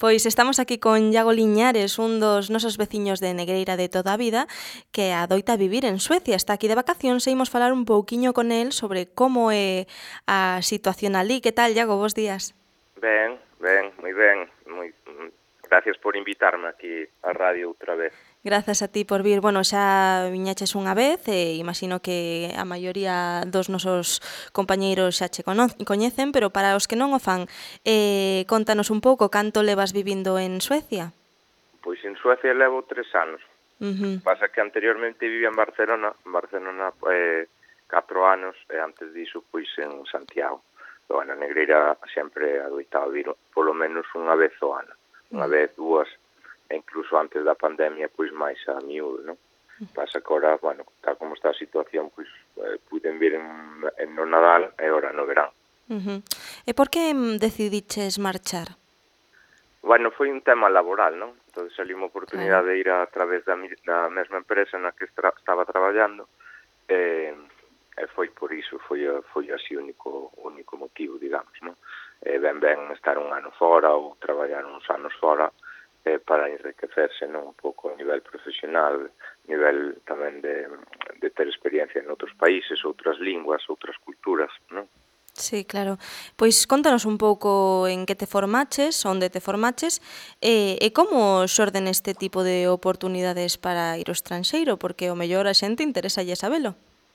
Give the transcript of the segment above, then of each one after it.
Pois estamos aquí con Iago Liñares, un dos nosos veciños de Negreira de toda a vida, que adoita vivir en Suecia. Está aquí de vacacións e imos falar un pouquiño con el sobre como é a situación ali. Que tal, Iago? Bos días. Ben, moi ben. Gracias por invitarme aquí á radio outra vez. Grazas a ti por vir. Bueno, xa viñaches unha vez e imagino que a maioría dos nosos compañeiros xa che coñecen, pero para os que non o fan, contanos un pouco canto levas vivindo en Suecia. Pois en Suecia levo 3 anos. Pasa que anteriormente vivía en Barcelona 4 anos e antes diso pois en Santiago. Pero, bueno, Negreira sempre adoitaba vir polo menos unha vez ao ano. Unha vez, dúas, e incluso antes da pandemia, pois máis a miúdo, non? Pasa que ora, bueno, tal como está a situación, pois puden vir no Nadal e ora no verán. E por que decidiches marchar? Bueno, foi un tema laboral, non? Entón, saliu unha oportunidade de ir a través da mesma empresa na que estaba traballando e foi por iso, foi así o único motivo, digamos, non? Ben estar un ano fora ou traballar uns anos fora para enriquecerse, non? Un pouco a nivel profesional, nivel tamén de ter experiencia en outros países, outras linguas, outras culturas, non? Sí, claro. Pois contanos un pouco en que te formaches, onde te formaches e como xorden este tipo de oportunidades para ir ao estranxeiro, porque o mellor a xente interésalle sabelo.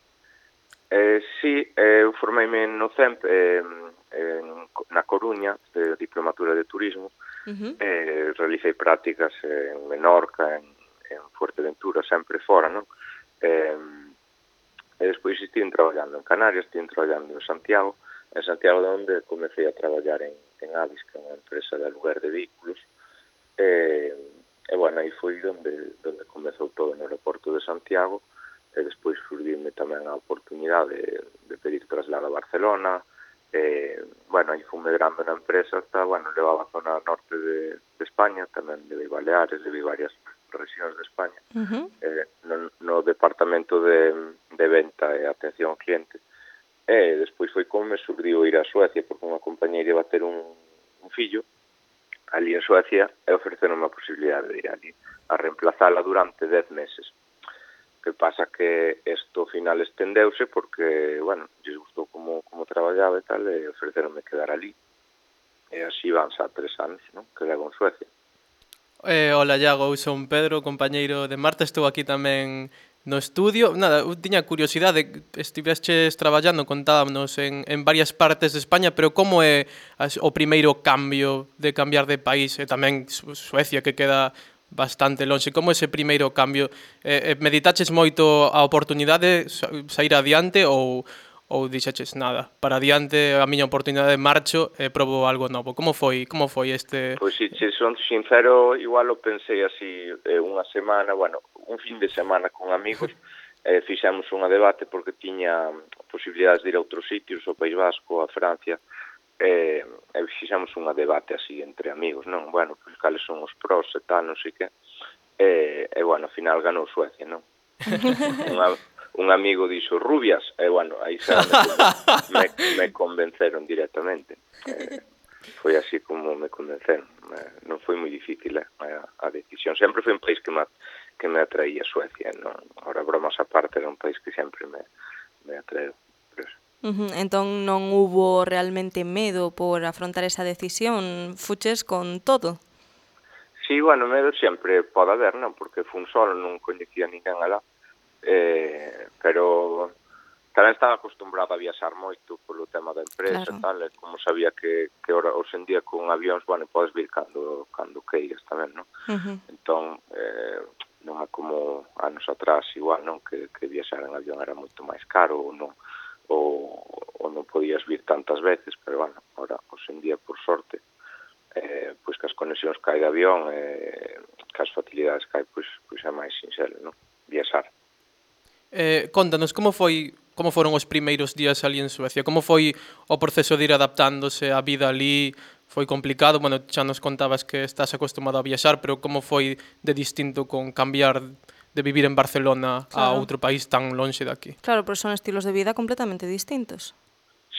Sí, eu formeime no CEMP na Coruña, de Diplomatura de Turismo, realicei prácticas en Menorca, en Fuerteventura, sempre fora, non? E despois estive traballando en Canarias, estive traballando en Santiago de onde comecei a traballar en Avis, que é unha empresa de aluguer de vehículos, e bueno, aí foi onde comezou todo no aeroporto de Santiago, e despois surdirme tamén a oportunidade de pedir traslado a Barcelona, bueno, aí fui medrando na empresa hasta, bueno, levaba a zona norte de España, tamén levei Baleares, levei varias regións de España, no departamento de venta e atención ao cliente, e despois foi como me surdiu ir a Suecia, porque unha compañeira iba a ter un fillo ali en Suecia e ofreceron a posibilidade de ir ali a reemplazala durante 10 meses. Que pasa que isto ao final estendeuse porque, bueno, lles gustou como traballaba e tal, e ofreceronme quedar ali. E así van xa 3 anos, non? Que levo en Suecia. Hola, Iago, eu son Pedro, compañeiro de Marta, estou aquí tamén no estudio. Nada, eu tiña curiosidade, estivestes traballando, contábamos, en varias partes de España, pero como é o primeiro cambio de cambiar de país, e tamén Suecia, que queda bastante lonxe, como ese primeiro cambio? Meditaches moito a oportunidade sair adiante ou dixeches nada, para adiante a miña oportunidade marcho e probo algo novo? Como foi este? Pois si, se son sincero, igual o pensei así unha semana, bueno, un fin de semana con amigos, fixemos unha debate porque tiña posibilidades de ir a outros sitios, ao País Vasco, a Francia, e fixemos unha debate así entre amigos, non? Bueno, pois cales son os pros e tal, non sei que, e bueno, ao final ganou Suecia, non? Un amigo dixo rubias, e bueno, aí xa me convenceron directamente. Foi así como me convenceron. Non foi moi difícil a decisión. Sempre foi un país que me atraía Suecia, non? Ahora, bromas aparte, era un país que sempre me atraeu. Entón non hubo realmente medo por afrontar esa decisión, fuches con todo? Sí, bueno, medo sempre pode haber, non? Porque fun solo, non coñecía ninguén alá, pero tamén estaba acostumbrado a viaxar moito polo tema da empresa e tal, e como sabía que ora, hoxe en día con avións, bueno, podes vir cando queiras tamén, non? Entón, non é como anos atrás igual, non? Que viaxar en avión era moito máis caro ou non podías vir tantas veces, pero bueno, ahora, hoxe en día, por sorte, pois que as conexións que hai de avión que as facilidades que hai, pois é máis sinxelo, non? Viaxar. Contanos, como foron os primeiros días ali en Suecia? Como foi o proceso de ir adaptándose á vida ali? Foi complicado? Bueno, xa nos contabas que estás acostumado a viaxar, pero como foi de distinto con cambiar de vivir en Barcelona a outro país tan lonxe de aquí? Claro, pero son estilos de vida completamente distintos.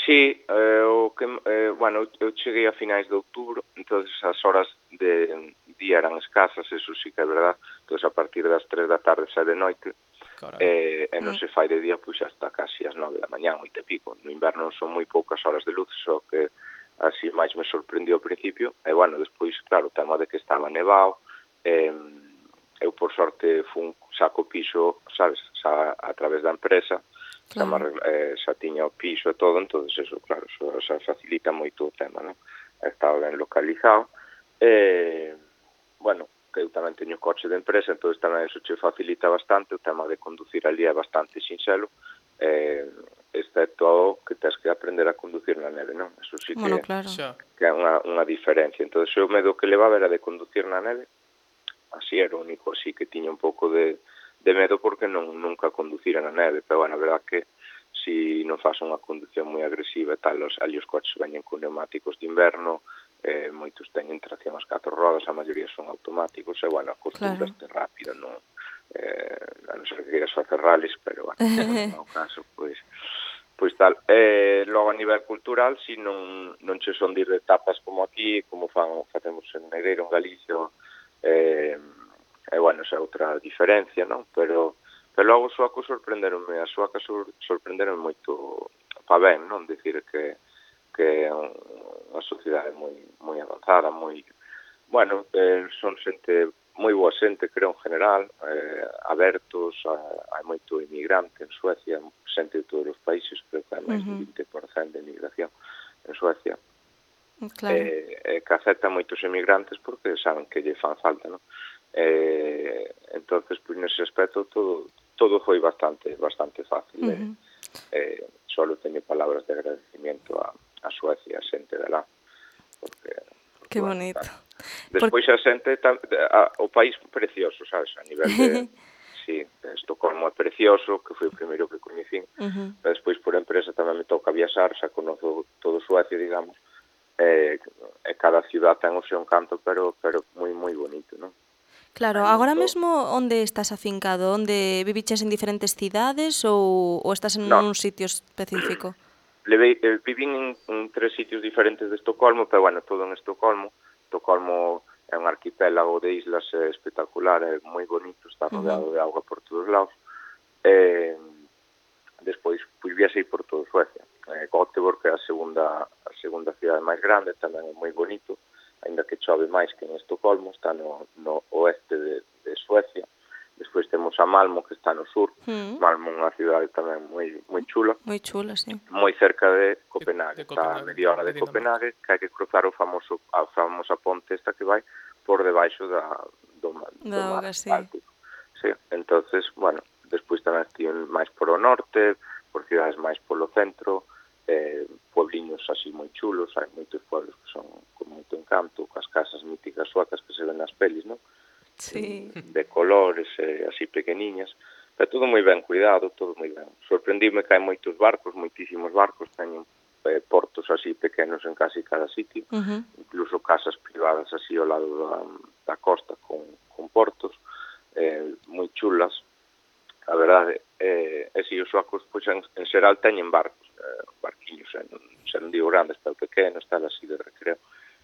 Sí, bueno, eu cheguei a finais de outubro, entonces as horas de día eran escasas, eso sí que é verdad. Entonces a partir das 3 da tarde xa de noite, e non se fai de día, pois hasta casi as 9 da mañá, 8 e pico. No inverno son moi poucas horas de luz, só que así máis me sorprendió ao principio. E bueno, despois, claro, o tema de que estaba nevado, eu por sorte saco piso, sabes, a través da empresa, xa tiña o piso e todo, entonces eso, claro, xa facilita moito o tema, non? Estaba ben localizado, bueno, que eu tamén teño coche de empresa, entonces tamén eso che facilita bastante, o tema de conducir ali é bastante sinxelo, excepto que tens que aprender a conducir na neve, non? Eso sí que, que é unha diferencia. Entonces o medo que levaba era de conducir na neve, así era o único, así que tiña un pouco de medo porque nunca conducira na neve, pero bueno, a verdad que si non faz unha conducción moi agresiva e tal, ali os coches veñen con neumáticos de inverno, moitos teñen tracción ás 4 rodas, a maioría son automáticos, e bueno, acostúmbraste rápido, non? A non ser que queiras facer rallies, pero bueno, no caso, pois tal. Logo a nivel cultural, si non che son de ir de tapas como aquí, como facemos en Negreiro, en Galicia, e bueno, esa é outra diferencia, non? Pero logo os suacos sorprenderonme, as suacas sorprenderonme moito pa ben, non? Dicir que é unha sociedade moi avanzada, moi, bueno, son xente moi boa xente, creo, en general, abertos, hai moito inmigrante en Suecia, xente de todos os países, creo que hai máis de 20% de inmigración en Suecia. Claro. Que aceptan moitos emigrantes porque saben que lle fan falta, non? Entonces, pois, nese aspecto todo foi bastante fácil. Solo teño palabras de agradecimiento a Suecia, a xente de lá, porque que bonito. Despois a xente, o país precioso, sabes, a nivel de sí, Estocolmo é precioso, que foi o primeiro que coñecín, pero despois por empresa tamén me toca viaxar, xa conozo todo Suecia, digamos, e cada ciudad ten o seu encanto, pero moi bonito, non? Claro, agora mesmo onde estás afincado? Onde viviches en diferentes cidades ou estás en un sitio específico? Vivín en 3 sitios diferentes de Estocolmo, pero bueno, todo en Estocolmo. Estocolmo é un arquipélago de islas espectacular, é moi bonito, está rodeado de auga por todos lados. Despois, pois viaxei por todo Suecia. Göteborg é a segunda cidade máis grande, tamén é moi bonito, ainda que chove máis que en Estocolmo, está no oeste de Suecia. Despois temos a Malmo, que está no sur. Malmo é unha cidade tamén moi chula. Moi chula, sí. Moi cerca de Copenhague, está a media hora de Copenhague, que hai que cruzar a famosa ponte esta que vai por debaixo do mar Báltico. Sí, entonces, bueno, despois tamén estive máis por o norte, por cidades máis polo centro, puebliños así moi chulos, hai moitos pueblos que son con moito encanto, coas casas míticas suecas que se ven nas pelis, non? Sí. De colores, así pequeniñas, pero todo moi ben cuidado, todo moi ben. Sorprendíme que hai moitos barcos, moitísimos barcos, teñen portos así pequenos en casi cada sitio, incluso casas privadas así ao lado da costa con portos, moi chulas. A verdade, si os suacos, pois, en xeral teñen barcos, barquiños, non digo grandes, pero pequenos, tal, así de recreo.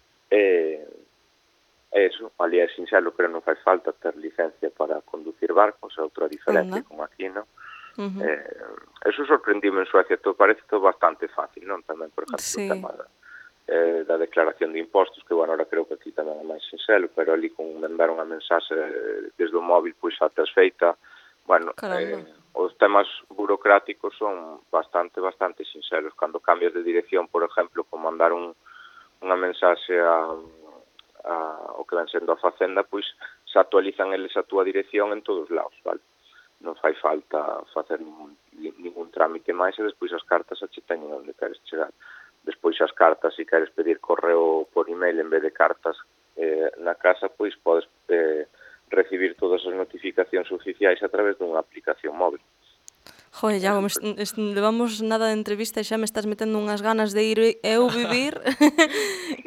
Eso, ali é sinxelo, pero non fai falta ter licencia para conducir barcos, é outra diferencia como aquí, non? Eso sorprendime en Suecia, parece todo bastante fácil, non? Tamén, por exemplo, o tema da declaración de impostos, que, bueno, ahora creo que aquí tamén é máis sinxelo, pero ali con mandar unha mensaxe desde o móvil, pois xa tes feita. Bueno, os temas burocráticos son bastante sinxelos. Cando cambias de dirección, por exemplo, con mandar unha mensaxe o que ven sendo a Facenda, pois se actualizan eles a túa dirección en todos lados, vale? Non fai falta facer ningún trámite máis e despois as cartas xa che teñen onde queres chegar. Despois as cartas, se queres pedir correo por email en vez de cartas na casa, pois podes recibir todas as notificacións oficiais a través dunha aplicación móvil. Joder, Iago, levamos nada de entrevista e xa me estás metendo unhas ganas de ir eu vivir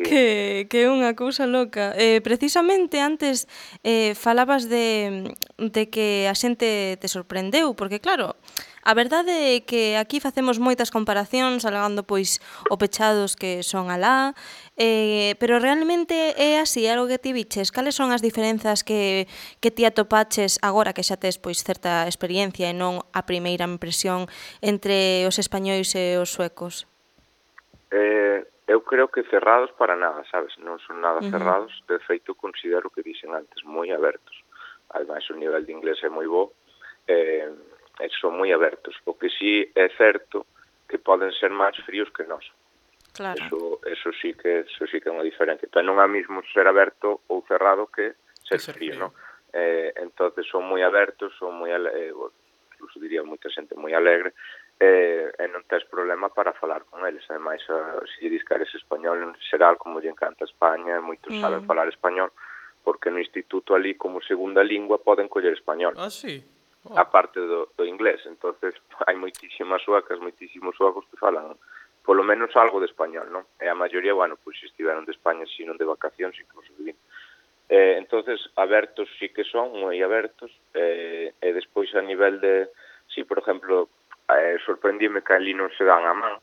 Que é unha cousa loca. Precisamente antes falabas de que a xente te sorprendeu, porque claro, a verdade é que aquí facemos moitas comparacións alegando pois o pechados que son alá, pero realmente é así, é algo que ti viches. Cales son as diferenzas que ti atopaches agora que xa tes pois certa experiencia e non a primeira impresión entre os españois e os suecos? Eu creo que cerrados para nada, sabes? Non son nada Uh -huh. cerrados, de feito considero que dixen antes moi abertos. Ademais o nivel de inglés é moi bo, e son moi abertos. O que sí é certo que poden ser máis fríos que nós. Claro. Eso sí que é unha diferencia. Pero non é mesmo ser aberto ou cerrado que ser frío, non? Entonces son moi abertos, son moi incluso diría moita xente moi alegre, e non tes problema para falar con eles. Ademais, se lle dis que eres español en xeral, como lle encanta España, moitos saben falar español, porque no instituto ali, como segunda lingua, poden coller español. Ah, sí? Oh. A parte do inglés. Entonces, hai moitísimas suecas, moitísimos suecos que falan polo menos algo de español, non? E a maioría, bueno, pois estiveron de España, sino de vacacións, incluso vivín. Entonces, abertos sí que son, moi abertos, e despois a nivel de, sí, por exemplo, sorprendíme que ali non se dan a man,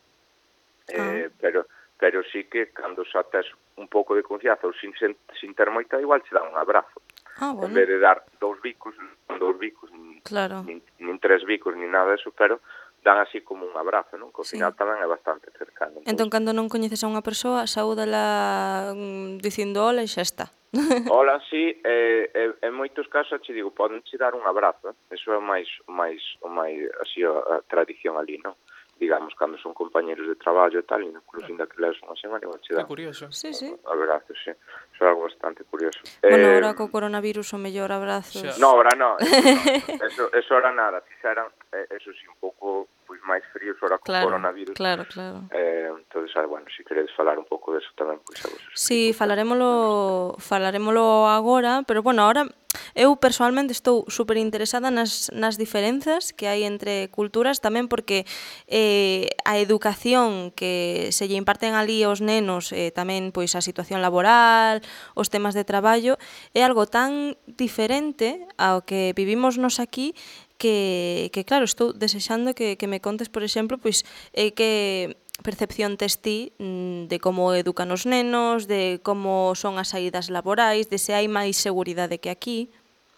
pero sí que cando xa tes un pouco de confianza ou sin ter moita, igual se dan un abrazo. Bueno. En vez de dar dous bicos, claro. nin tres bicos, nin nada de eso, pero dan así como un abrazo, non? Que ao final tamén é bastante cercano. Entón, cando non coñeces a unha persoa, saúdala dicindo hola e xa está. Hola, sí, en moitos casos, che digo, poden che dar un abrazo, eso é máis así a tradición ali, non? Digamos, cando son compañeros de traballo e tal, incluso ainda que leves unha semana, igual che dan. Que curioso. Sí. Abrazo, sí. Eso é algo bastante curioso. Bueno, ahora co coronavirus o mellor abrazos... No, ahora no, eso ahora nada, fixeran, eso sí, un pouco pois máis fríos ahora co coronavirus. Claro. Entonces, bueno, se queredes falar un pouco deso tamén, pois a vos. Sí, falarémolo agora, pero bueno, ahora eu personalmente estou super interesada nas diferenzas que hai entre culturas, tamén porque a educación que se lle imparten ali aos nenos, tamén pois a situación laboral, os temas de traballo, é algo tan diferente ao que vivimos nos aquí que claro, estou desexando que me contes, por exemplo, pois que percepción tes ti de como educan os nenos, de como son as saídas laborais, de se hai máis seguridade que aquí?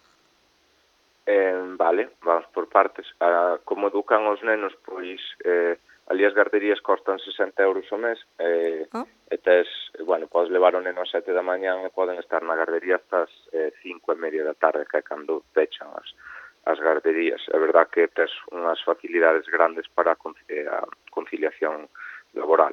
Vale, vamos por partes. Como educan os nenos, pois ali as garderías costan 60 euros ao mes, e tes, bueno, podes levar o neno a 7 da mañán e poden estar na gardería hasta as 5:30 da tarde, que é cando pechan as garderías. É verdad que tes unhas facilidades grandes para a conciliación laboral.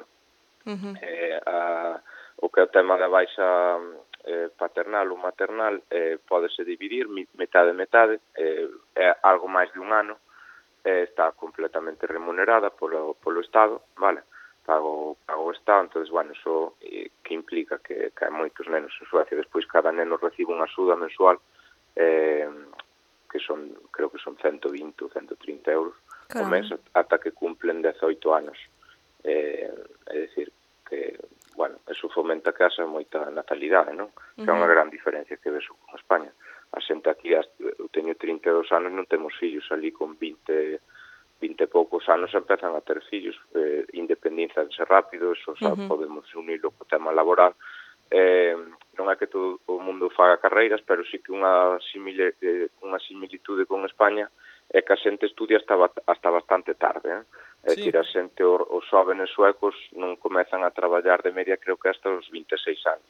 O que é o tema da baixa paternal ou maternal, pódese dividir metade, é algo máis de un ano, está completamente remunerada polo Estado, vale? Pago o Estado, entonces, bueno, eso que implica que hai moitos nenos en Suecia, despois cada neno recibe unha axuda mensual, que son, creo que son 120 ou 130 euros ao mes, ata que cumplen 18 anos. É dicir, que, bueno, eso fomenta que haxa moita natalidade, non? Que é unha gran diferencia que ves con España. A xente aquí, eu teño 32 anos, non temos fillos, ali con 20 poucos anos empezan a ter fillos, independízanse rápido, eso xa podemos unirlo co tema laboral. Non é que todo o mundo faga carreiras, pero sí que unha similitude con España é que a xente estudia hasta bastante tarde, É dicir, a xente, os xóvenes suecos non comezan a traballar de media, creo que hasta os 26 anos.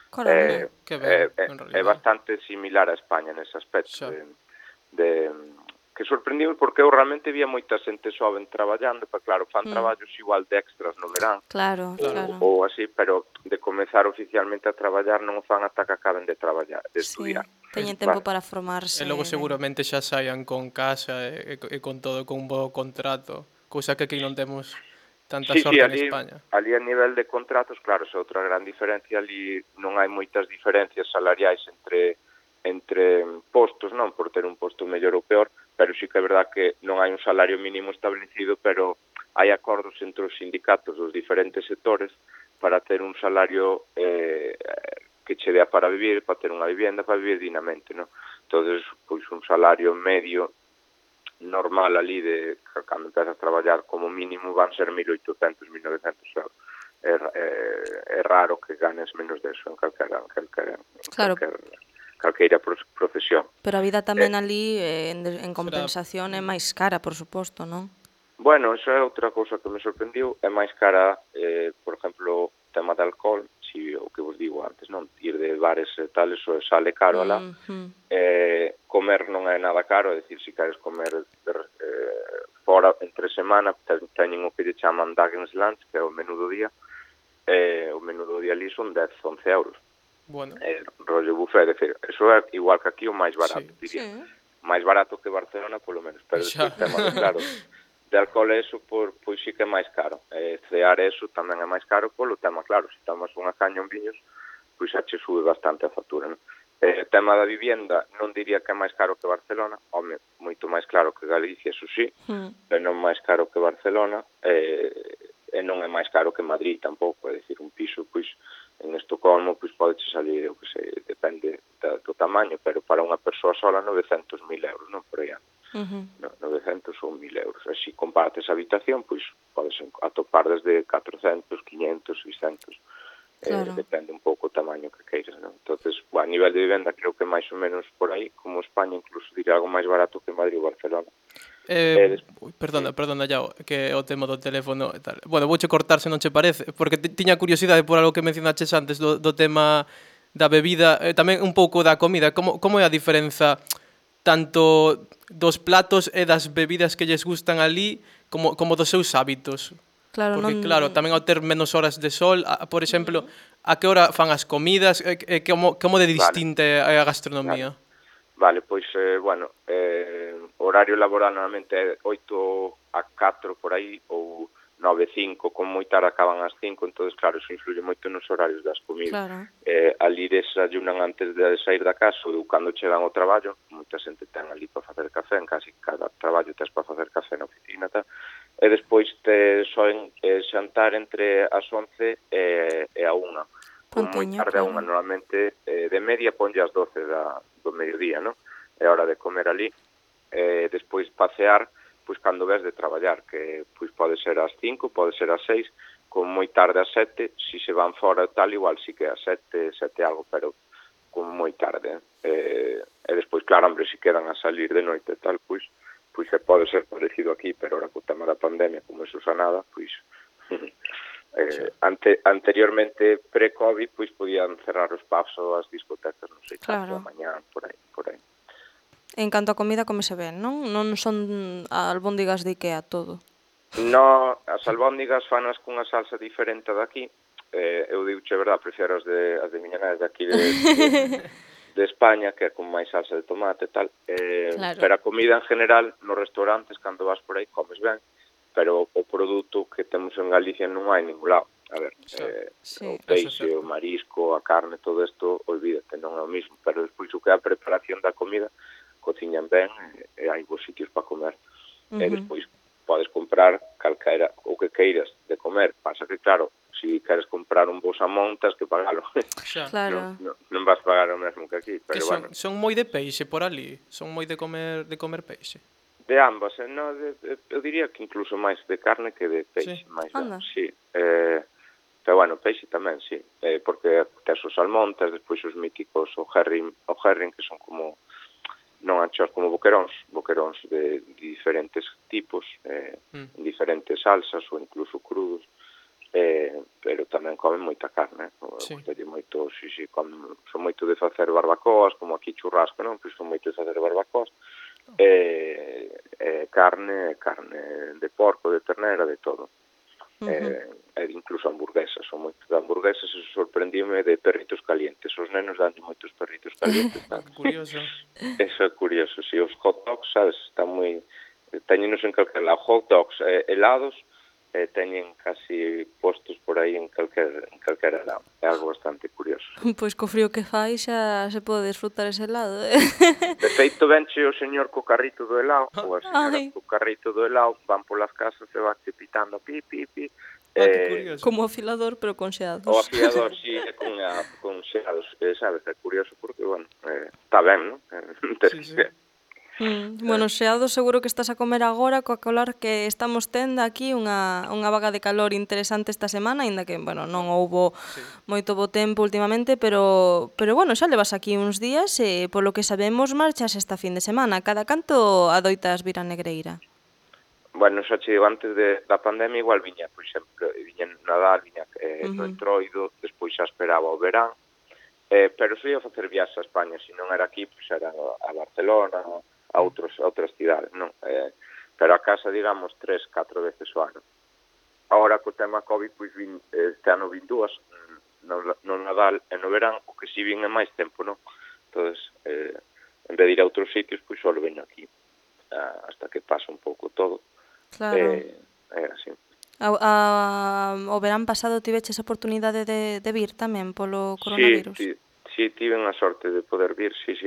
É bastante similar a España nese aspecto, que sorprendíme porque eu realmente vía moita xente xoven traballando, pero claro, fan traballos igual de extras no verán, ou así, pero de comezar oficialmente a traballar non o fan ata que acaben de traballar, de estudiar. Teñen tempo para formarse. E logo seguramente xa saian con casa e con todo, con un bo contrato, cousa que aquí non temos tanta sorte en España. Ali a nivel de contratos, claro, é outra gran diferencia, ali non hai moitas diferencias salariais entre postos, non por ter un posto mellor ou peor, pero sí que é verdad que non hai un salario mínimo establecido, pero hai acordos entre os sindicatos dos diferentes sectores para ter un salario que che dea para vivir, para ter unha vivenda, para vivir dignamente, non? Entonces, pois un salario medio normal ali de cando empezas a traballar como mínimo van ser 1.800, 1.900 euros. É raro que ganes menos de eso en calqueira profesión. Pero a vida tamén ali, en compensación, é máis cara, por suposto, non? Bueno, eso é outra cousa que me sorprendiu. É máis cara, por exemplo, o tema de alcohol, si o que vos digo antes, non? Ir de bares e tal, eso sale caro alá. Comer non é nada caro, é dicir, se queres comer fora entre semana, teñen o que lle chaman Dagens Lunch, que é o menú do día. O menú do día ali son 10, 11 euros. Bueno. Rollo buffet, é dicir, eso é igual que aquí o máis barato, diría. Máis barato que Barcelona, polo menos, pero despois tema de, claro, de alcohol eso, pois sí que é máis caro. Cear eso tamén é máis caro polo tema, claro, se tomas unha caña en viños, pois xa che sube bastante a factura, non? O tema da vivienda non diría que é máis caro que Barcelona, home, moito máis claro que Galicia, eso sí, pero non máis caro que Barcelona, e non é máis caro que Madrid tampouco, é dicir, un piso, pois, en Estocolmo, pois pode salir, o que sei, depende do tamaño, pero para unha persoa sola 900.000 euros, non por aí ano. 900 ou 1.000 euros. E se compartes a habitación, pois podes atopar desde 400, 500, 600. Claro. Depende un pouco o tamaño que queiras, non? Entonces, a nivel de vivenda creo que máis ou menos por aí, como España, incluso diría algo máis barato que Madrid ou Barcelona. Perdona, Iago, que o tema do teléfono e tal. Bueno, vouche cortar se non che parece, porque tiña curiosidade por algo que mencionaches antes do tema da bebida, tamén un pouco da comida. Como é a diferenza tanto dos platos e das bebidas que lles gustan ali como dos seus hábitos? Claro, porque, claro, tamén ao ter menos horas de sol, por exemplo, a que hora fan as comidas, como de distinta é a gastronomía? Vale, pois, bueno, horario laboral normalmente é 8 a 4 por aí, ou 9 a 5, con moi tarde acaban as 5, entón, claro, eso influye moito nos horarios das comidas. Claro. Ali desayunan antes de sair da casa, ou cando chegan ao traballo, moita xente ten ali para facer café, en casi cada traballo tes para facer café na oficina, tal. E despois te soen xantar entre as 11 e a 1. Con moi tarde a 1, normalmente de media ponlle as 12 do mediodía, non? É hora de comer ali. Despois pasear, pois cando ves de traballar, que pois pode ser ás 5, pode ser ás 6, con moi tarde ás 7, si se van fora tal, igual si que ás 7 algo, pero con moi tarde. E despois, claro, hombre, si quedan a salir de noite tal, pois que pode ser parecido aquí, pero ahora co tema da pandemia, como eso xa nada, pois anteriormente pre-COVID, pois podían cerrar os pubs ou as discotecas, non sei, claro, mañá, por aí. En canto a comida, comese ben, non? Non son albóndigas de Ikea todo. No, as albóndigas fanas cunha salsa diferente daqui. Eu diuche, verdad, prefiero as de miña nai de aquí de España, que é con máis salsa de tomate e tal. Claro. Pero a comida en general, nos restaurantes, cando vas por aí, comes ben, pero o produto que temos en Galicia non hai ningún lado. A ver, o peixe, o marisco, a carne, todo isto, olvídate, non é o mismo. Pero despois o que é a preparación da comida, cociñan ben e hai bons sitios para comer. E despois podes comprar calquera o que queiras de comer. Pasa que, claro, se queres comprar un bo salmón, tens que pagalo. Claro. Non vas pagar o mesmo que aquí, pero bueno. Son moi de peixe por ali? Son moi de comer peixe? De ambas, eu diría que incluso máis de carne que de peixe. Sí. Pero bueno, peixe tamén, sí. Porque tes o salmón, tes despois os míticos, o herring, que son como, non anchos, como boqueróns de diferentes tipos, diferentes salsas ou incluso crudos, pero tamén comen moita carne, moito, son moito de facer barbacoas, como aquí churrasco, non? Pois son moito de facer barbacoas, carne de porco, de ternera, de todo. Incluso hamburguesas, son moito de hamburguesas, e sorprendíme de perritos calientes. Os nenos dan moitos perritos calientes. Curioso. Eso é curioso, si os hot dogs, sabes, están moi... Teñenos en calquera hot dogs helados, teñen casi postos por aí en calquera lado. É algo bastante curioso. Pois co frío que fai xa se pode disfrutar ese helado, De feito, venche o señor co carrito do helado, ou a señora co carrito do helado, van polas casas e vanche pitando, pi, pi, pi, Que curioso. Como afilador, pero con O xeados. afilador, sí, con xeados, sabes, é curioso porque, bueno, está ben, non? Sí, sí. Bueno, xeado seguro que estás a comer agora coa calor que estamos tendo aquí unha vaga de calor interesante esta semana, aínda que, bueno, non houbo moito bo tempo últimamente, pero bueno, xa levas aquí uns días e polo que sabemos marchas esta fin de semana. Cada canto adoitas vir a Negreira? Bueno, xa che digo, antes da pandemia igual viña, por exemplo, viña en Nadal, viña no Entroido, despois xa esperaba o verán, pero se ia facer viaxes a España, se non era aquí, pois era a Barcelona, a outras cidades, non? Pero a casa, digamos, 3-4 veces o ano. Agora, co tema COVID, pois este ano vin dúas, no Nadal e no verán, o que si vin é máis tempo, non? Entonces, en vez de ir a outros sitios, pois só veño aquí, hasta que pasa un pouco todo. Claro. Así. O verán pasado tiveches a oportunidade de vir tamén polo coronavirus? Sí, tive a sorte de poder vir, sí.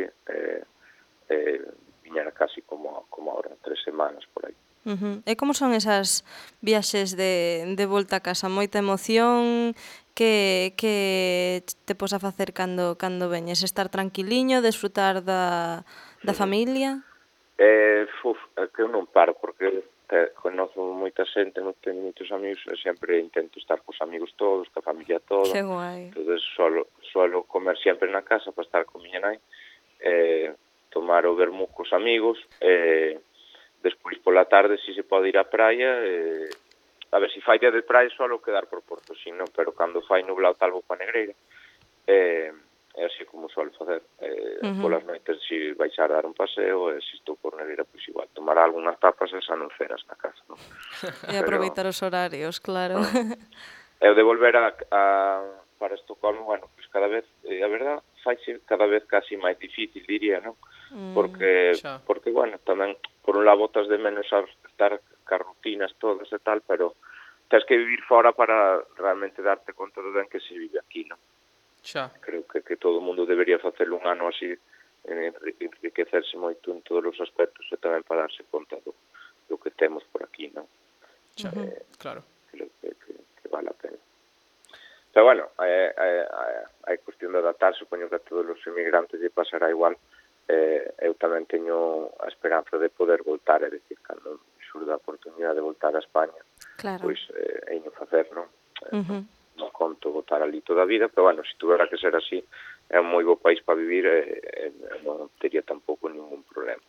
Viñera casi como ahora, 3 semanas por aí. E como son esas viaxes de volta a casa? Moita emoción? Que te pos a facer cando veñes? Estar tranquiliño, desfrutar da familia? É que eu non paro, porque conozo moita xente, non teño moitos amigos, e sempre intento estar cos amigos todos, coa familia toda. Que guai. Entonces, suelo comer sempre na casa para estar con miña nai, tomar o vermú cos amigos, despois pola tarde si se pode ir á praia, a ver, se fai día de praia suelo quedar por Porto, si non, pero cando fai nublado tal vou pa Negreira, é así como suelo facer. Polas noites si baixar a dar un paseo, e se estou por Negreira, pois igual, tomar algunhas tapas e sanoceras na casa, non? E aproveitar os horarios, claro. E o de volver para Estocolmo, bueno, pois cada vez, a verdad, faise cada vez casi máis difícil, diría, non? Porque, bueno, tamén, por un lado, botas de menos a estar cas rutinas todas e tal, pero tens que vivir fora para realmente darte conta do ben que se vive aquí, non? Creo que todo o mundo debería facerlo un ano así, enriquecerse moito en todos os aspectos e tamén para darse conta do que temos por aquí, non? Claro. Creo que vale a pena. Pero bueno, hai cuestión de adaptar, supoño que a todos os inmigrantes lle pasará igual. Eu tamén teño a esperanza de poder voltar, é dicir, cando me xurde a oportunidade de voltar a España, pois eino facer, non? Non conto votar ali toda a vida, pero bueno, se tuvera que ser así, é un moi bo país para vivir e non teria tampouco ningún problema.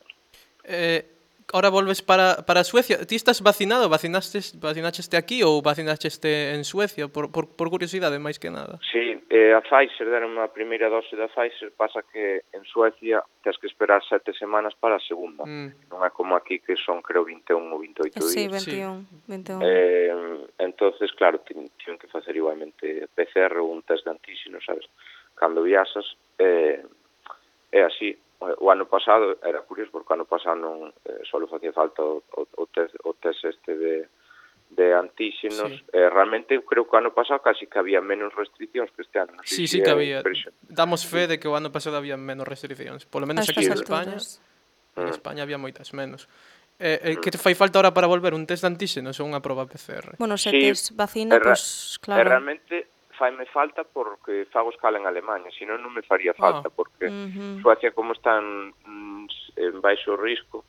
Ahora volves para Suecia. Ti estás vacinado? Vacinaste aquí ou vacinaste en Suecia? Por curiosidade, máis que nada. Sí, a Pfizer deron a primeira dose da Pfizer, pasa que en Suecia tens que esperar 7 semanas para a segunda. Non é como aquí que son, creo, 21 ou 28 días. Sí, 21. Entonces, claro, tiven que facer igualmente PCR ou un test de antíxeno, sabes? Cando viaxas, é así. O ano pasado era curioso porque o ano pasado non só facía falta o test este de antíxenos. Realmente eu creo que o ano pasado casi que había menos restriccións que este ano. Sí, que había. Damos fe de que o ano pasado había menos restriccións. Polo menos aquí en España. En España había moitas menos. Que te fai falta ahora para volver? Un test de antíxenos ou unha proba PCR? Bueno, se tes vacina, pois claro. Realmente faime falta porque fago escala en Alemanha, senón non me faría falta, porque Suecia, como está en baixo risco,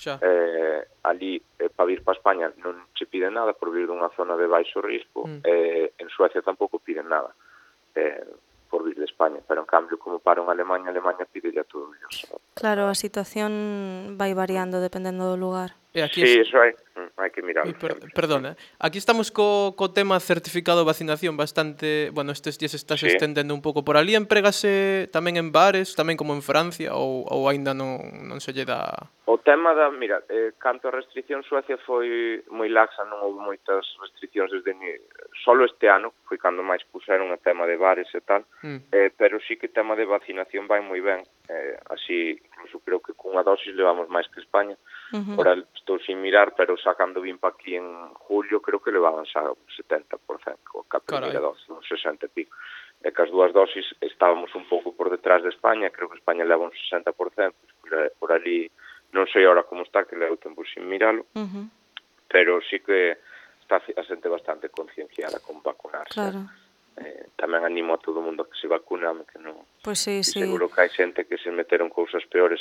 ali para vir para España non se pide nada por vir dunha zona de baixo risco, en Suecia tampouco piden nada por vir de España, pero en cambio, como para en Alemanha pide ya todo Dios. Claro, a situación vai variando dependendo do lugar. Sí, eso hai que mirarlo. Perdona, aquí estamos co tema certificado de vacinación bastante, bueno, estes días estás estendendo un pouco por ali, empregase tamén en bares, tamén como en Francia, ou aínda non se lle dá... O tema mira, canto a restricción, Suecia foi moi laxa, non houve moitas restriccións solo este ano, foi cando máis puseron o tema de bares e tal, pero sí que o tema de vacinación vai moi ben, así, incluso creo que cunha dosis levamos máis que España. Ahora estou sin mirar, pero xa cando vim pa aquí en julio, creo que levaban xa un 70%, ca primeira dosis, un 60 e pico. E que as dúas dosis estábamos un pouco por detrás de España, creo que España leva un 60%, por ali non sei ahora como está, que levo tempo sin miralo, pero sí que está a xente bastante concienciada con vacunarse. Claro. Tamén animo a todo o mundo que se vacuna, que non... Pois sí, sí. Seguro que hai xente que se meteron cousas peores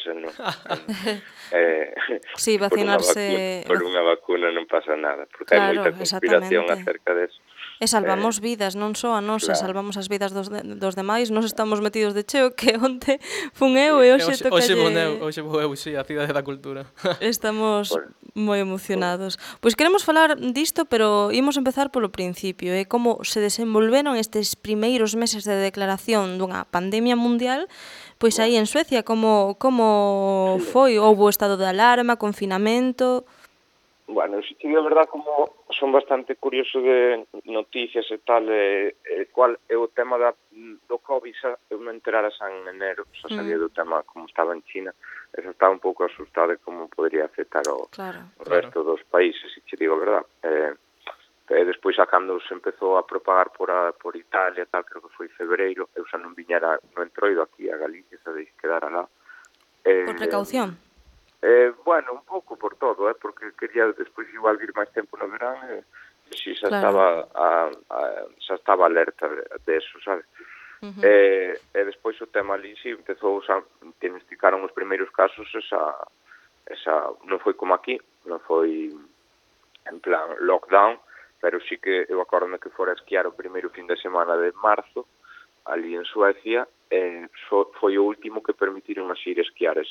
Sí, vacinarse... por unha vacuna non pasa nada, porque hai Claro, moita conspiración exactamente. acerca deso. E salvamos vidas, non só a nosa, Claro. salvamos as vidas dos demais. Nos estamos metidos de cheo que onte fun eu e hoxe tocalle... Hoxe vou eu, sí, a Cidade da Cultura. Estamos Bueno, moi emocionados. Pois queremos falar disto, pero imos empezar polo principio, como se desenvolveron estes primeiros meses de declaración dunha pandemia mundial, pois aí en Suecia, como foi? Houbo estado de alarma, confinamento? Bueno, si te digo a verdad, como son bastante curioso de noticias e tal, cual é o tema do COVID, eu me enterara xa en enero, xa sabía do tema como estaba en China, e xa estaba un pouco asustado de como podría afectar o resto dos países, si te digo a verdad. Despois, cando se empezou a propagar por Italia, tal, creo que foi febreiro, eu xa non viñera no entroido aquí a Galicia, xa deixe quedara lá. Por precaución? Bueno, un pouco por todo, porque quería despois igual vir máis tempo no verán, si xa estaba alerta de eso, sabes? E despois o tema ali, si, empezou, diagnosticaron os primeiros casos, non foi como aquí, non foi en plan lockdown, pero sí que eu acordome que fora a esquiar o primeiro fin de semana de marzo, ali en Suecia, foi o último que permitiron así ir esquiar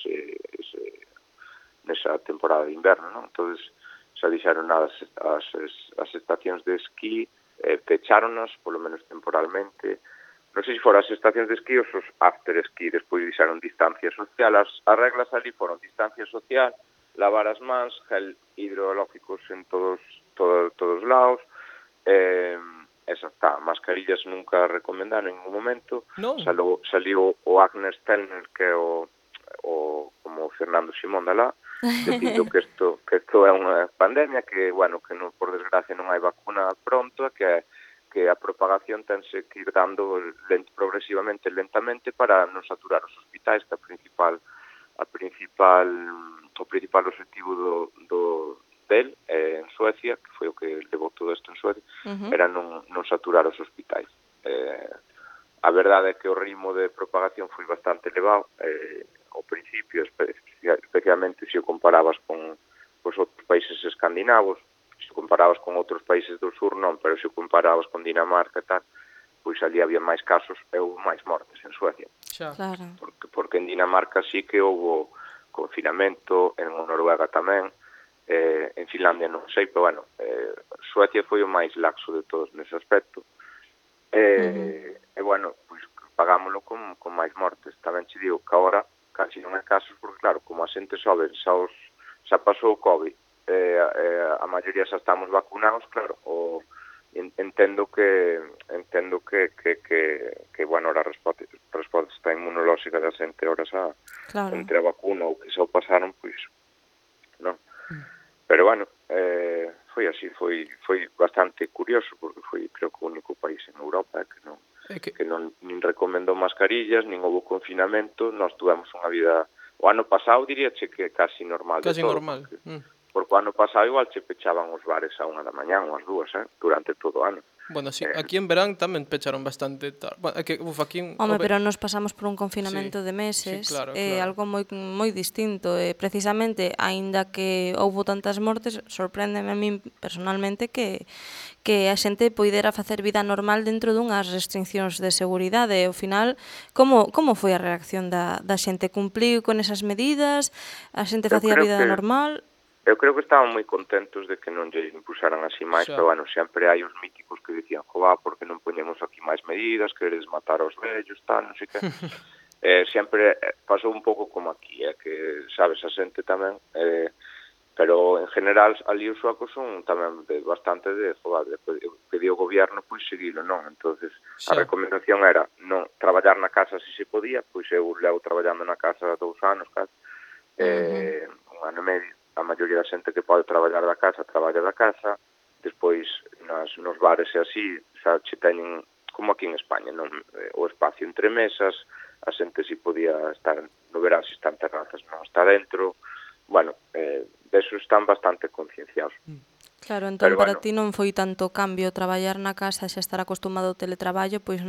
nesa temporada de inverno, non? Entón, xa dixeron as estacións de esquí, pecháronas, polo menos temporalmente. Non sei se fora as estacións de esquí ou os after esquí, despois dixeron distancia social. As reglas ali foron distancia social, lavar as mans, gel hidrológicos en todos lados, esa está, mascarillas nunca recomendaron en ningún momento. Saliu o Agnes Stelner, que é o como Fernando Simón de lá, dicindo que isto é unha pandemia, que, bueno, que non, por desgracia non hai vacuna pronto, que a propagación tense que ir dando progresivamente, lentamente, para non saturar os hospitais, que o principal objetivo del en Suecia, que foi o que levou todo isto en Suecia, era non saturar os hospitais. A verdade é que o ritmo de propagación foi bastante elevado, ao principio, especialmente se o comparabas con os outros países escandinavos, se o comparabas con outros países do sur non, pero se o comparabas con Dinamarca e tal, pois ali había máis casos e houve máis mortes en Suecia. Claro. Porque en Dinamarca sí que houve confinamento, en Noruega tamén, en Finlandia non sei, pero bueno, Suecia foi o máis laxo de todos nese aspecto. E bueno, pois pagámoslo con máis mortes. Tamén che digo que agora casi non hai casos, porque claro, como a xente sobe, xa pasou o COVID, a maioría xa estamos vacunados, claro, entendo que bueno, a resposta inmunolóxica da xente ahora xa entre a vacuna ou que xa o pasaron, pois non. Pero bueno, foi así, foi bastante curioso, porque foi, creo que o único país en Europa que non nin recomendou mascarillas, nin houve confinamento. Nós tuvemos unha vida, o ano pasado diríache que casi normal de todo. Casi normal. Porque o ano pasado igual che pechaban os bares a 1 da mañá, unhas 2, durante todo o ano. Bueno, sí, aquí en verán tamén pecharon bastante tarde. Bueno, aquí... Home, pero nos pasamos por un confinamento de meses, claro. Algo moi distinto. Precisamente, aínda que houbo tantas mortes, sorpréndeme a min personalmente que a xente poidera facer vida normal dentro dunhas restriccións de seguridade. Ao final, como foi a reacción da xente? Cumpliu con esas medidas? A xente facía vida normal? Eu creo que estaban moi contentos de que non lle impusaran así máis, pero bueno, sempre hai os míticos que dicían, porque non poñemos aquí máis medidas, queredes matar aos vellos, tal, non sei que. Sempre pasou un pouco como aquí, que, sabes, a xente tamén, pero en general ali os suecos son tamén bastante de pedir o goberno pois seguilo, non? Entonces a recomendación era non traballar na casa se podía, pois eu levo traballando na casa 2 anos, un ano e medio. A maioría da xente que pode traballar da casa, traballa da casa. Despois, nos bares e así, xa che teñen, como aquí en España, non? O espacio entre mesas, a xente si podía estar, no verán, se está en terrazas, non está dentro. Bueno, deso están bastante concienciados. Claro, entón Pero para bueno, ti non foi tanto cambio traballar na casa e xa estar acostumado ao teletraballo, pois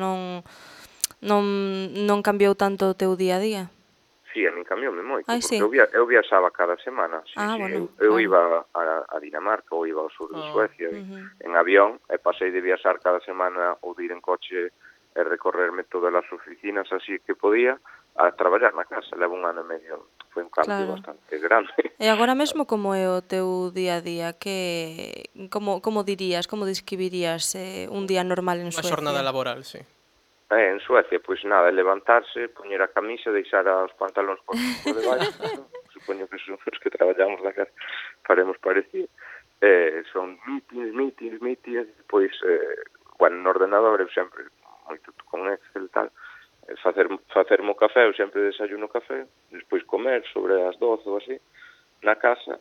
non cambiou tanto o teu día a día. sí, a min cambioume moito, Ai, porque sí. eu viaxaba cada semana, sí, Ah, sí, bueno, eu claro. iba a Dinamarca ou iba ao sur de Ah, Suecia Ujú. en avión e pasei de viaxar cada semana ou de ir en coche e recorrerme todas as oficinas así que podía a traballar na casa. Levo un ano e medio, foi un cambio Claro. bastante grande. E agora mesmo como é o teu día a día? Como dirías, como describirías un día normal en unha xornada Suecia? laboral, sí. En Suecia, pois nada, levantarse, poñer a camisa, deixar os pantalóns por debaixo, supoño que son os que traballamos na casa, faremos parecido. Son meetings, depois, bueno, no ordenador eu sempre, moito con Excel e tal, facerme o café, eu sempre desayuno café, despois comer sobre as 12 ou así, na casa,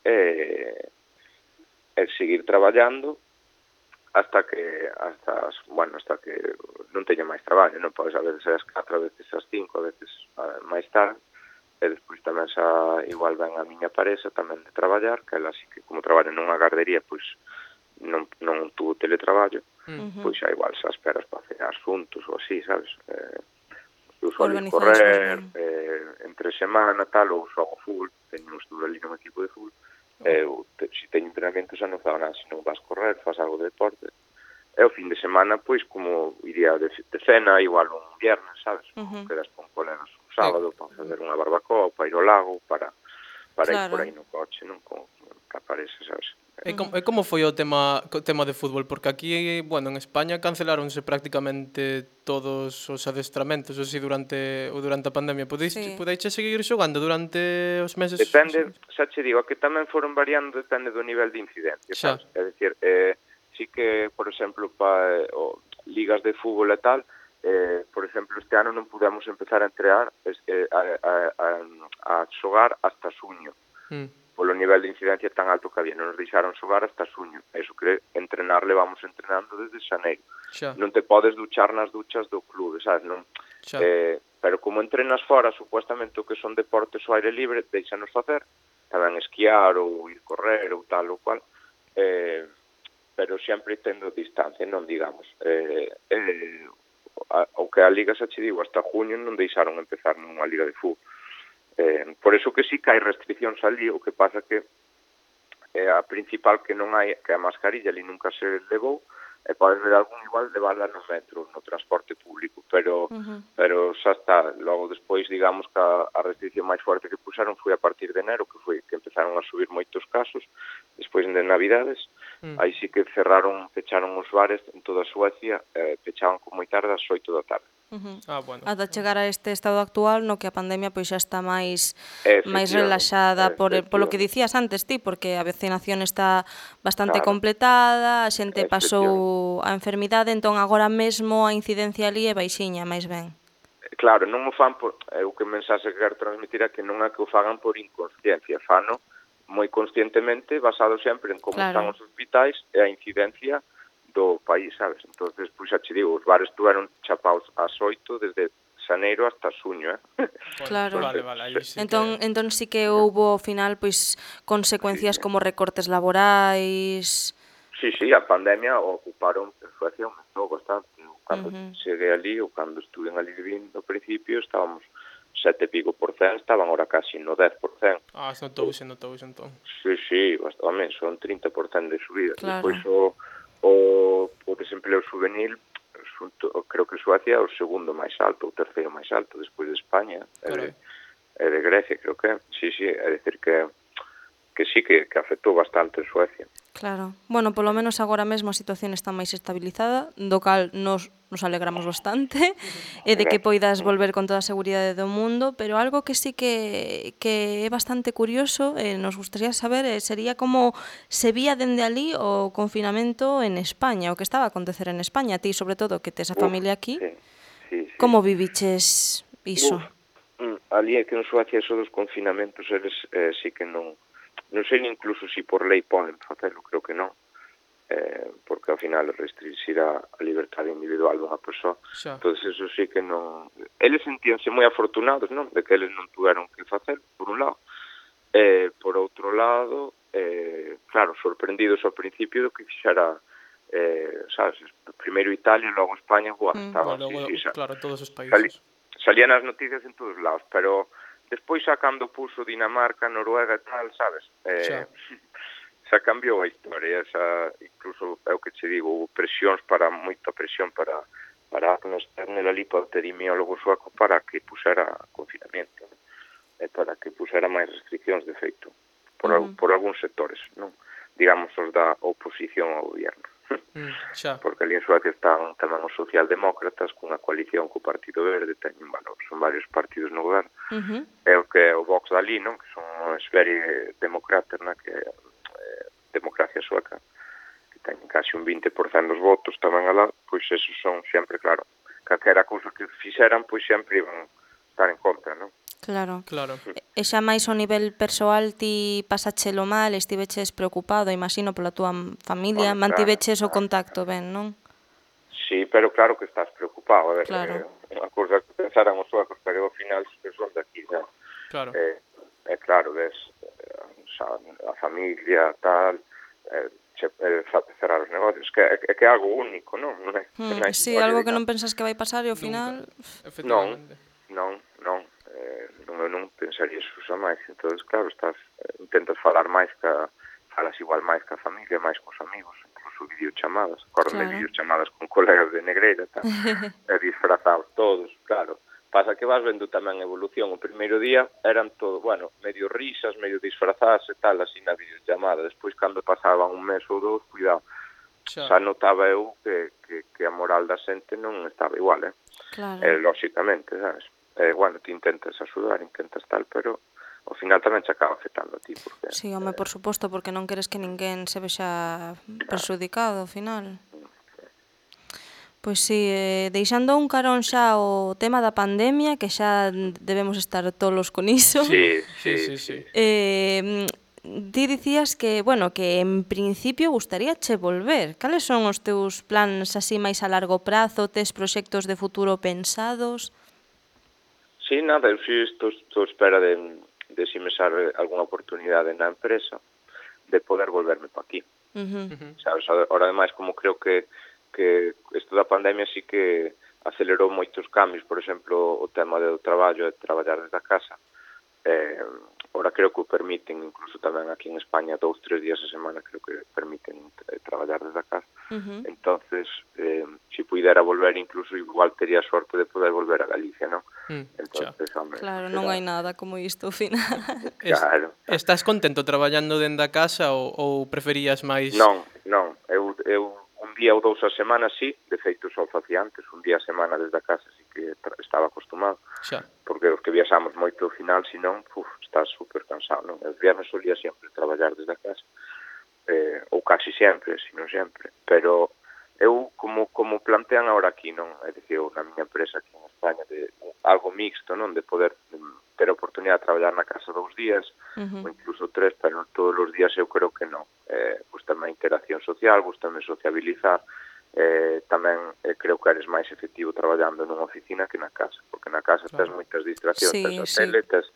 e seguir traballando hasta que non teña máis traballo, non podes a veces ás 4, a veces ás 5, a veces máis tarde, e despois tamén xa igual ven a miña paresa tamén de traballar, que ela así que como traballa nunha gardería, pois non tuvo teletraballo, Ujú. pois xa igual xa esperas para cenar xuntos ou así, sabes? Eu solo ir Organizades vos correr, ben. entre semana, tal, ou xogo full, teño estudo ali nun equipo de full, se teño entrenamento xa non fago nada, se non vas correr, faz algo de deporte. E o fin de semana, pois, como iría de cena, igual un viernes, sabes? Ou Ujú. quedas con colegas un sábado para fazer unha barbacoa, para ir ao lago, para ir por aí Claro. no coche, non? Con que aparece, sabes? Ujú. E como foi o tema de fútbol? Porque aquí, bueno, en España cancelaronse prácticamente todos os adestramentos así durante a pandemia. Sí. Podeiche seguir xogando durante os meses? Depende, xa che digo, que tamén foron variando, depende do nivel de incidencia, Xa. sabes? É dicir, sí que, por exemplo, ligas de fútbol e tal, por exemplo, este ano non pudemos empezar a entrear a xogar hasta xuño, Mm, polo nivel de incidencia tan alto que había, non nos deixaron xogar hasta xuño. Eso que entrenar levamos entrenando desde xaneiro. xa, Non te podes duchar nas duchas do clube, sabes? Non, xa. pero como entrenas fora, supuestamente o que son deportes ao aire libre, deixanos facer, tamén esquiar ou ir correr ou tal ou cual, pero sempre tendo distancia, non digamos. O que a Liga xa che digo, hasta junio non deixaron empezar nunha Liga de fútbol. Por eso que sí que hai restriccións ali, o que pasa que a principal que non hai, que a mascarilla ali nunca se levou, e podes ver algún igual levarla no metro, no transporte público, pero Ujú. xa está. Logo despois, digamos que a restricción máis forte que puxaron foi a partir de enero, que foi que empezaron a subir moitos casos, despois de Navidades, aí sí que pecharon os bares en toda Suecia, pechaban con moi tarde ás 8 da tarde. Ujú. Ah, bueno. Ata chegar a este estado actual no que a pandemia pois xa está máis relaxada polo que Efectivamente, dicías antes ti, porque a vacinación está bastante claro, completada, a xente efectivamente. pasou a enfermidade, entón agora mesmo a incidencia ali é baixiña, máis ben. Claro, non o fan por... o que mensaxe que quero transmitir é que non é que o fagan por inconsciencia, fano moi conscientemente, basado sempre en como están Claro. os hospitais e a incidencia do país, sabes? Entonces, pois xa che digo, os bares estuveron chapaos ás 8 desde xaneiro hasta xuño, Bueno, Claro. vale, aí sí que... Entón sí que houbo ao final pois Sí, consecuencias sí. como recortes laborais. Sí, a pandemia ocuparon, en Suecia aumentou bastante. Cando Ujú. cheguei ali, ou cando estuve en ali vivindo, ao principio, estábamos 7 e pico %, estaban ahora casi no 10%. Ah, notouse entón. Sí, home, son 30% de subida. Despois Claro. o desempleo juvenil, creo que Suecia é o segundo máis alto, o terceiro máis alto, despois de España, Carai. e de Grecia, creo que é. Sí, é dicir que sí, que afectou bastante en Suecia. Claro. Bueno, polo menos agora mesmo a situación está máis estabilizada, do cal nos alegramos bastante, e de que Gracias. poidas volver con toda a seguridade do mundo, pero algo que sí que é bastante curioso, nos gustaría saber, sería como se vía dende ali o confinamento en España, o que estaba a acontecer en España, ti sobre todo que tes a Uf, familia aquí, sí. como viviches iso? Ali é que en Suecia eso dos confinamentos eles sí que non sei incluso si por lei poden facelo, creo que non, porque ao final restringirá a liberdade individual dunha persoa. Xa. Entón, eso sí que non... Eles sentíanse moi afortunados, non? De que eles non tuveron que facer, por un lado. Por outro lado, claro, sorprendidos ao principio do que fixera, sabes, primeiro Italia, logo España, estaba, Logo, claro, todos os sali, países. salían as noticias en todos lados, pero despois xa cando puso Dinamarca, Noruega e tal, sabes, xa cambiou a historia, xa, incluso é o que che digo, houve moita presión para Agnes Ternel ali, para o epidemiólogo sueco, para que pusera confinamento, para que pusera máis restriccións, de feito, por algúns sectores, non? Digamos, os da oposición ao gobierno. Porque ali en Suecia están tamén os socialdemócratas cunha coalición co Partido Verde, son varios partidos no goberno, e o que é o Vox dali, non? Que son unha esfera democrática, que é democracia sueca, que teñen casi un 20% dos votos tamén alá, pois esos son sempre, claro, calquera cousa que fixeran, pois sempre iban estar en contra, non? Claro. E xa máis ao nivel persoal ti pasachelo mal, estiveches preocupado, imagino, pola túa familia, mantiveches o contacto ben, non? Sí, pero claro que estás preocupado, a ver, unha cousa que pensaran os suecos, pero ao final son de aquí, non? Claro. Claro, ves a familia, tal, cerrar os negocios, que é algo único, non? Sí, algo que non pensas que vai pasar e ao final... Efectivamente. Non, non pensaría eso xa máis. Entón, claro, intentas falar máis falas igual máis ca familia, máis cos amigos, incluso videochamadas. Acordame videochamadas con colegas de Negreira, e disfrazados todos, claro. Pasa que vas vendo tamén a evolución. O primeiro día eran todo, medio risas, medio disfrazadas e tal, así na videochamada. Despois, cando pasaban un mes ou dous, cuidado, xa notaba eu que a moral da xente non estaba igual, Claro. Lóxicamente, sabes? Ti intentas axudar, intentas tal, pero ao final tamén che acaba afectando a ti. Sí, home, por suposto, porque non queres que ninguén se vexa perxudicado ao final. Pois si, deixando un carón xa o tema da pandemia, que xa debemos estar tolos con iso. Sí. Ti dicías que, que en principio gustaríache volver. Cales son os teus plans así máis a largo prazo? Tes proxectos de futuro pensados? Sí, nada, eu sí estou espera de si me sale algunha oportunidade na empresa de poder volverme pa aquí. Sabes, ahora ademais, como creo que isto da pandemia sí que acelerou moitos cambios, por exemplo, o tema do traballo, de traballar desde a casa. Ahora creo que o permiten, incluso tamén aquí en España, 2-3 días a semana creo que permiten traballar desde a casa. Entonces, si puidera volver, incluso igual tería sorte de poder volver a Galicia, non? Entonces, hombre, claro, non hai nada como isto ao final. Claro. Estás contento traballando dende a casa ou preferías máis... Non, eu un día ou 2 a semana sí, de feito só facía antes, un día a semana desde a casa sí que estaba acostumado, porque os que viaxamos moito ao final, senón, estás super cansado, non? El viernes solía sempre traballar desde a casa, ou casi sempre, senón sempre, pero eu, como plantean ahora aquí, non? É dicir, na miña empresa aquí en España, de algo mixto, non? De poder ter a oportunidade de traballar na casa 2 días, ou incluso 3, pero todos os días eu creo que non. Gústame a interacción social, gústame sociabilizar, tamén creo que eres máis efectivo traballando nunha oficina que na casa, porque na casa tes moitas distraccións, tes a tele, tes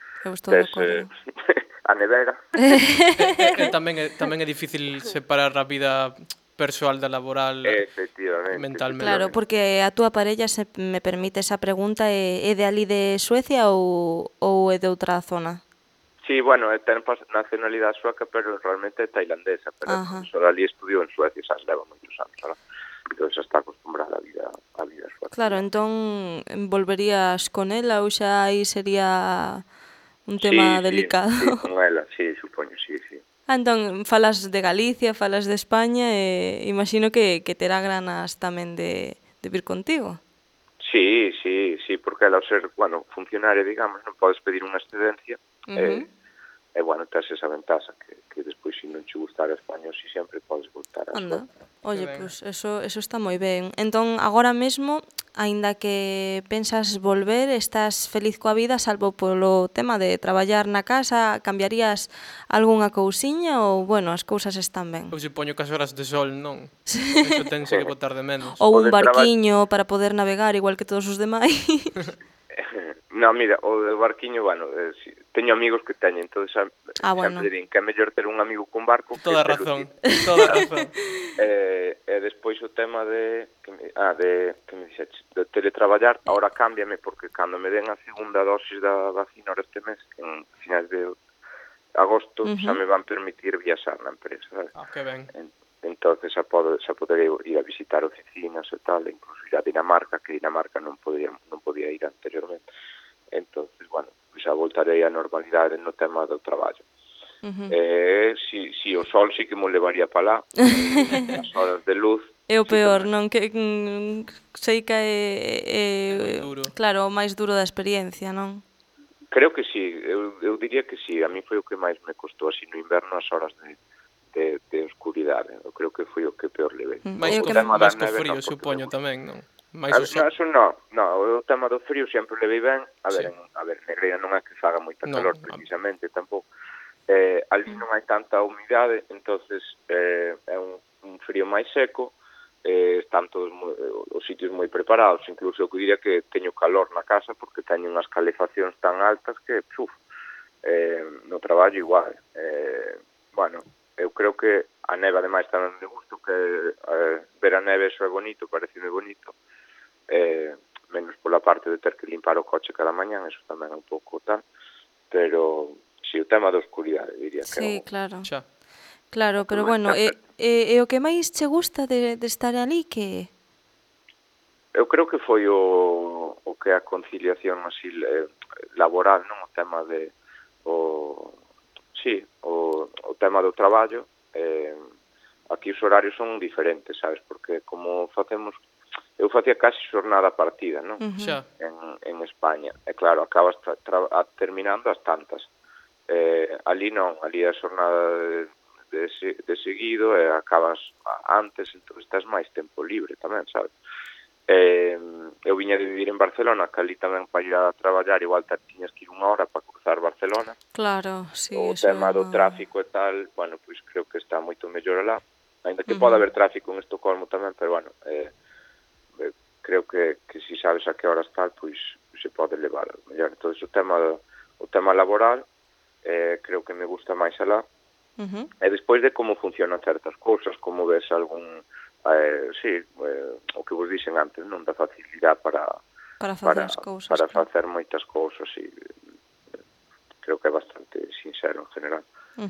a nevera. Tamén é difícil separar a vida persoal da laboral mentalmente. Claro, porque a túa parella, se me permite esa pregunta, é de ali de Suecia ou é de outra zona? Sí, ten nacionalidade sueca, pero realmente é tailandesa, pero só ali estudiou en Suecia, xa leva moitos anos, ¿verdad? Entón xa está acostumbrada a vida sueca. Claro, entón volverías con ela ou xa aí sería un tema delicado? Sí, con ela, sí, supoño, sí. Entón, falas de Galicia, falas de España e imagino que terá ganas tamén de vir contigo. Sí, porque ela ao ser, funcionaria, digamos, non podes pedir unha excedencia, tes esa ventaxa que despois, se non che gustar a España, si sempre podes voltar a Suecia. Oye, pois eso está moi ben. Entón, agora mesmo, aínda que pensas volver, estás feliz coa vida, salvo polo tema de traballar na casa, cambiarías algunha cousiña ou, as cousas están ben? Eu supoño que as horas de sol, non? Eso tense que botar de menos. Ou un barquiño para poder navegar igual que todos os demais. No, mira, o do barquiño, bueno, teño amigos que teñen, entón Bueno. sempre din que é mellor ter un amigo con barco que Toda telo razón, ti. toda razón. E despois o tema que me dixeches, de teletraballar, ahora cámbiame, porque cando me den a segunda dosis da vacina ahora este mes, en finais de agosto, xa me van permitir viaxar na empresa, sabes? Que ben. Entonces xa poderei ir a visitar oficinas e tal, incluso ir a Dinamarca, que Dinamarca non podía ir anteriormente. Entonces, bueno, xa voltarei á normalidade no tema do traballo. Si o sol sí que mo levaría para lá, as horas de luz. É o peor, tamén. non? Que sei que é duro. claro, o máis duro da experiencia, non? Creo que sí, eu diría que sí. A mí foi o que máis me costou así no inverno as horas de oscuridade. Eu creo que foi o que peor levei. Máis O co tema da frío, neve non, porque supoño, me gusta. tamén, non? Mais o sol. Eso non, o tema do frío sempre levei ben. A Sí. ver, Negreira non é que faga moita Non, calor precisamente, tampouco. Ali non hai tanta humidade, entonces é un frío máis seco, están todos os sitios moi preparados, incluso eu diría que teño calor na casa porque teño unhas calefaccións tan altas que, no traballo igual. Bueno, eu creo que a neve ademais tamén me gusto, que ver a neve eso é bonito, pareceme bonito, menos pola parte de ter que limpar o coche cada mañán, eso tamén é un pouco tal, pero si o tema da oscuridade diría que Sí, claro. Xa. Claro, pero bueno, e o que máis che gusta de estar ali que eu creo que foi o que a conciliación así laboral, non? O tema de o tema do traballo. Aquí os horarios son diferentes, sabes? Porque como eu facía casi xornada partida, non? Xa. En España. E claro, acabas terminando as tantas. Ali non, ali a xornada de seguido e acabas antes, entón estás máis tempo libre tamén, sabes? Eu viña de vivir en Barcelona, que ali tamén para ir a traballar igual tiñas que ir unha hora para cruzar Barcelona. Claro, sí, O eso tema do tráfico e tal, bueno, pois creo que está moito mellor alá, ainda que pode haber tráfico en Estocolmo tamén, pero bueno, creo que si sabes a que horas tal, pois se pode levar mellor. Entón, o tema laboral, creo que me gusta máis alá. E despois de como funcionan certas cousas, como ves algún o que vos dixen antes, non, da facilidade para facer as cousas. para facer moitas cousas, e creo que é bastante sincero en general.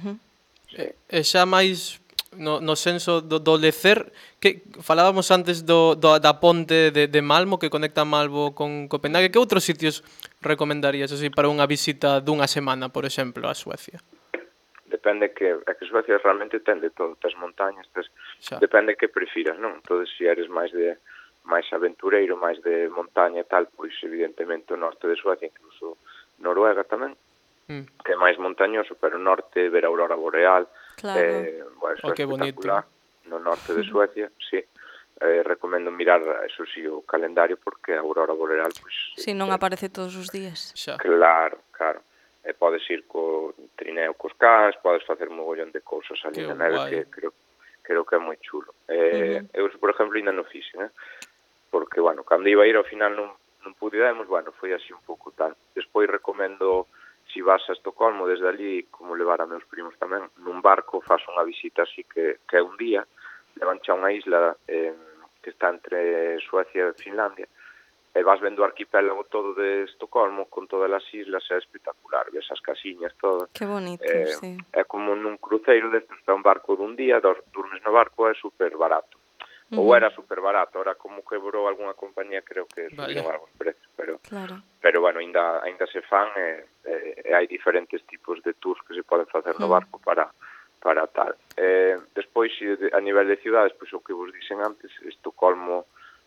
E xa máis no senso do lecer, que falábamos antes da ponte de Malmo que conecta Malmo con Copenhague, que outros sitios recomendarías así para unha visita dunha semana, por exemplo, a Suecia? Depende que Suecia realmente ten de todo, tes montañas, depende que prefiras, non? Entón, se eres máis aventureiro, máis de montaña e tal, pois evidentemente o norte de Suecia, incluso Noruega tamén, que é máis montañoso, pero o norte, ver a aurora boreal, bueno, eso é espectacular. No norte de Suecia, sí. Recomendo mirar, eso sí, o calendario, porque a aurora boreal, pois... Si, non aparece todos os días. Claro. Podes ir co trineo cos cans, podes facer mogollón de cousas ali na neve, que creo que é moi chulo. Eu, por exemplo, ainda non fixen, porque, bueno, cando iba a ir ao final non pudemos, bueno, foi así un pouco tal. Despois recomendo, si vas a Estocolmo, desde ali, como levar a meus primos tamén, nun barco faz unha visita así que é un día, levancha unha isla que está entre Suecia e Finlandia, e vas vendo o arquipélago todo de Estocolmo con todas as islas, é espectacular, ves as casiñas todas. Que bonito, sí. É como nun cruceiro destes, é un barco dun día, durmes no barco, é super barato. Ou era super barato, ahora como quebrou algunha compañía, creo que subiron algos precios, pero bueno, ainda se fan, e hai diferentes tipos de tours que se poden facer no barco para tal. Despois, a nivel de ciudades, pois o que vos dixen antes, Estocolmo,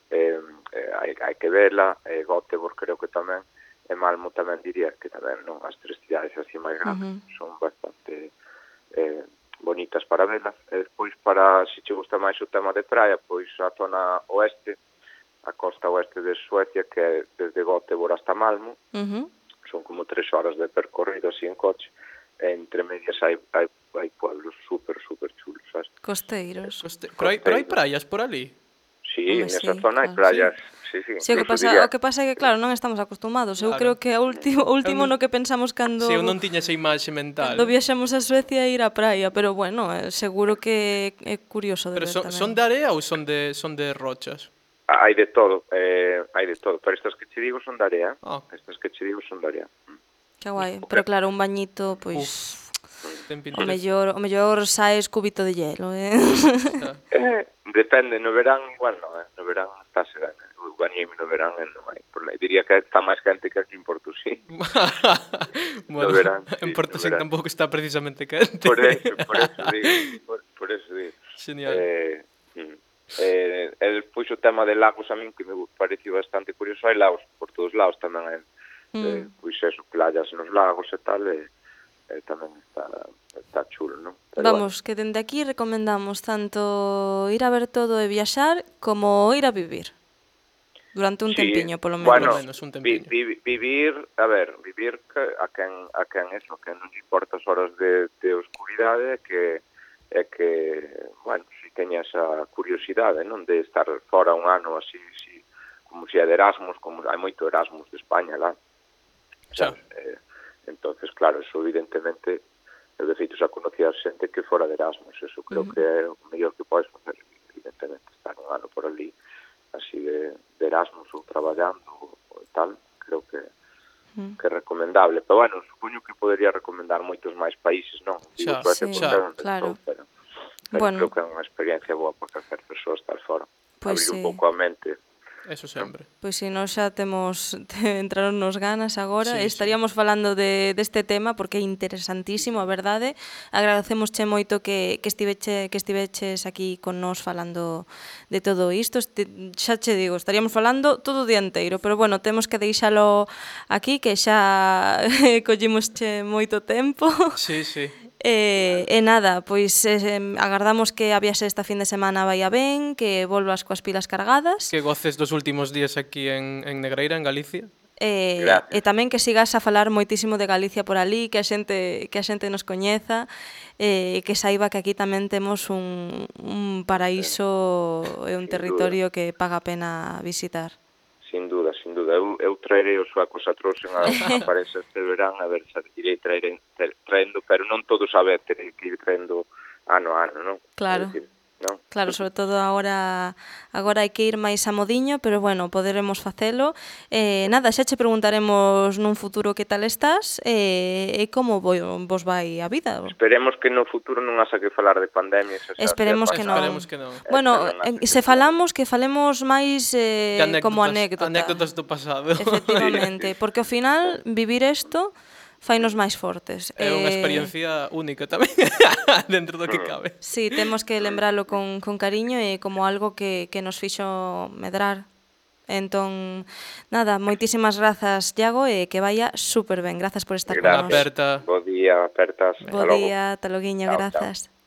hai que verla, Göteborg creo que tamén, e Malmo tamén diría que tamén, non, as tres cidades así máis grandes son bastante bonitas para velas. E despois, para se che gusta máis o tema de praia, pois a zona oeste, a costa oeste de Suecia, que é desde Göteborg hasta Malmo, son como 3 horas de percorrido así en coche, e entre medias hai pueblos super chulos, sabes? Costeiros. Pero hai praias por ali? Sí, nesa zona hai praias, sí. Si, o que pasa é que, claro, non estamos acostumados. Eu creo que o último no que pensamos cando... Si, eu non tiña esa imaxe mental. Cando viaxamos a Suecia ir á praia, pero bueno, seguro que é curioso de pero ver tamén. Son de area ou son de rochas? Hai de todo, pero estas que che digo son de area, estas que che digo son de area. Que guai, pero claro, un bañito, pois... O mellor saes cubito de hielo, Depende, no verán igual non, no verán está serena. O bañime no verán non hai problema. Diría que está máis quente que aquí en Portosí. Bueno, verán, en Portosí tampouco está precisamente quente. Por eso digo. Genial. El puxo o tema de lagos a min que me pareció bastante curioso. Hai lagos por todos lados tamén, pois eso, playas nos lagos e tal, tamén está chulo, non? Vamos, que dende aquí recomendamos tanto ir a ver todo e viaxar como ir a vivir durante un tempiño, polo menos. Bueno, un tempiño. Vivir a a quen non lle importa as horas de oscuridade é que, bueno, si teña esa curiosidade, non, de estar fora un ano así, como se é de Erasmus, como hai moito Erasmus de España lá. Entonces, claro, eso evidentemente, eu de feito xa conocía a xente que fora de Erasmus, eso creo que é o mellor que podes facer, evidentemente, estar un ano por ali, así de Erasmus ou traballando ou tal, creo que é recomendable. Pero, bueno, supoño que podería recomendar moitos máis países, non? Claro. Pero creo que é unha experiencia boa para calquer persoa estar fora. Abrir un pouco a mente. Eso sempre. Pois se nós xa entraron nos ganas agora, estaríamos falando deste tema porque é interesantísimo, a verdade. Agradecemosche moito que estiveches aquí con nós falando de todo isto. Xa che digo, estaríamos falando todo o día inteiro, pero bueno, temos que deixalo aquí, que xa collimosche moito tempo. Sí. E nada, pois agardamos que a viaxe esta fin de semana vaia ben, que volvas coas pilas cargadas. Que goces dos últimos días aquí en Negreira, en Galicia. E tamén que sigas a falar moitísimo de Galicia por ali, que a xente nos coñeza, e que saiba que aquí tamén temos un paraíso e un territorio que paga a pena visitar. Sin duda. Eu traerei os suecos a Trosen a aparecer este verán, a ver se irei traendo, pero non todos a vez, terei que ir traendo ano a ano, non? Claro. Claro, sobre todo agora hai que ir máis a modiño, pero bueno, poderemos facelo. Nada, xa che preguntaremos nun futuro que tal estás e como vos vai a vida. Esperemos que no futuro non haxa que falar de pandemia. Esperemos que non. Bueno, se falamos, que falemos máis como anécdota. Anécdotas do pasado. Efectivamente, porque ao final vivir isto fainos máis fortes. É unha experiencia única tamén, dentro do que cabe. Sí, temos que lembralo con cariño e como algo que nos fixo medrar. Entón, nada, moitísimas grazas, Iago, e que vaya super ben. Grazas por estar con nós. Aperta. Bo día, apertas. Bo día, ata loguiño, grazas.